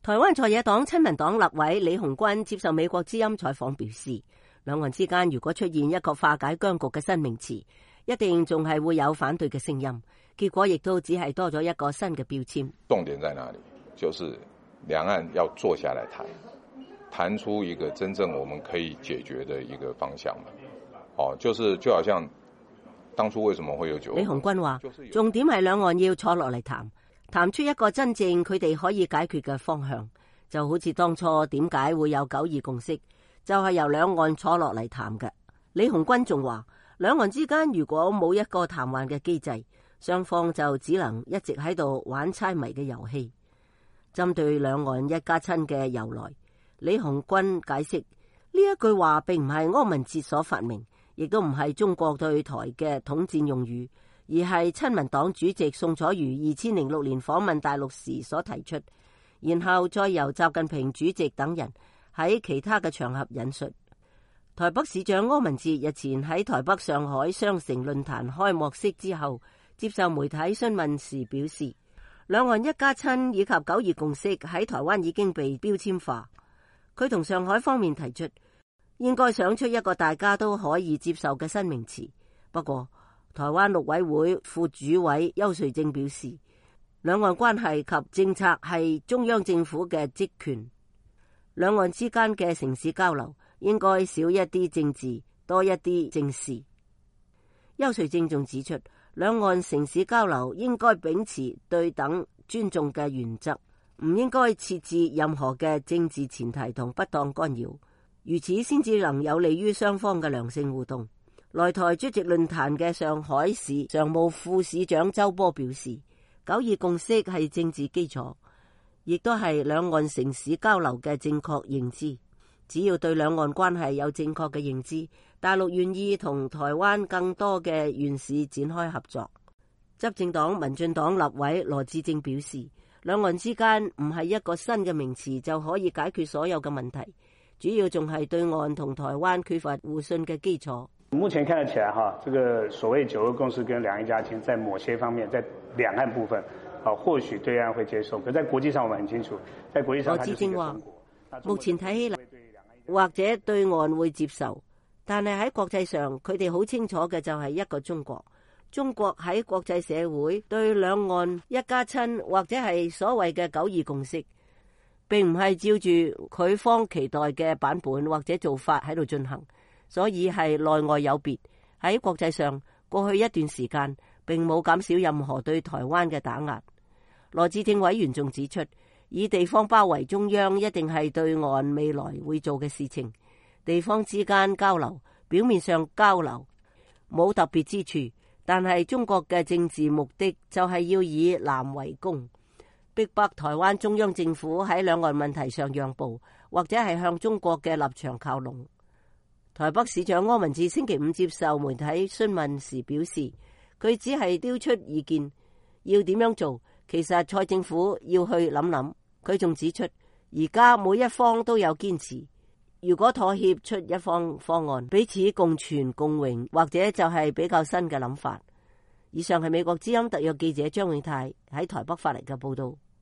台灣在野黨親民黨立委李鴻鈞接受美國之音採訪表示，兩岸之間如果出現一個化解僵局嘅新名詞，一定仲係會有反對嘅聲音，結果亦都只係多咗一個新嘅標籤。 重點在哪裡？就是兩岸要坐下來談出一個真正我們可以解決的一個方向嘛。就好像當初為什麼會有九二共識？ 李鴻鈞話，重點係兩岸要坐落嚟談出一個真正佢哋可以解決嘅方向，就好似當初點解會有九二共識，就係由兩岸坐落嚟談嘅。李鴻鈞仲話，兩岸之間如果冇一個談判嘅機制，雙方就只能一直喺度玩猜謎嘅遊戲。針對兩岸一家親嘅由來，李鴻鈞解釋，呢一句話並唔係柯文哲所發明，亦都唔係中國對台嘅統戰用語，而係親民黨主席宋楚瑜2006年訪問大陸時所提出，然後再由習近平主席等人喺其他嘅場合引述。台北市長柯文哲日前喺台北上海雙城論壇開幕式之後接受媒體詢問時表示，兩岸一家親以及九二共識喺台灣已經被標籤化。佢同上海方面提出，應該想出一個大家都可以接受嘅新名詞。不過台灣陸委會副主委邱瑞正表示，兩岸關係及政策係中央政府嘅職權，兩岸之間嘅城市交流應該少一啲政治，多一啲政事。邱瑞正仲指出，兩岸城市交流應該秉持對等尊重嘅原則，唔應該設置任何嘅政治前提同不當干擾，如此先至能有利於雙方嘅良性互動。來台出席論壇嘅上海市常務副市長周波表示，九二共識係政治基礎，亦都係兩岸城市交流嘅正確認知。只要對兩岸關係有正確嘅認知，大陸願意同台灣更多嘅縣市展開合作。執政黨民進黨立委羅致政表示，兩岸之間唔係一個新嘅名詞就可以解決所有嘅問題，主要仲係對岸同台灣缺乏互信嘅基礎。 目前看得起來這個所謂九二共識跟兩岸一家親，在某些方面，在兩岸部分，或許對岸會接受，可在國際上我們很清楚，在國際上，羅致政話， 目前睇起嚟或者對岸會接受，但係喺國際上，佢哋好清楚嘅就係一個中國。中國喺國際社會對兩岸一家親或者係所謂嘅九二共識，並唔係照住佢方期待嘅版本或者做法喺度進行。所以係內外有別。喺國際上，過去一段時間並冇減少任何對台灣嘅打壓。羅致政委員仲指出，以地方包圍中央一定係對岸未來會做嘅事情。地方之間交流，表面上交流冇特別之處，但係中國嘅政治目的就係要以南為攻，逼迫台灣中央政府喺兩岸問題上讓步，或者係向中國嘅立場靠攏。台北市長柯文哲星期五接受媒體詢問時表示，佢只係丟出意見，要點樣做，其實蔡政府要去諗諗。佢仲指出，而家每一方都有堅持，如果妥協出一方方案，彼此共存共榮，或者就係比較新嘅諗法。以上係美國之音特約記者張永泰喺台北發嚟嘅報道。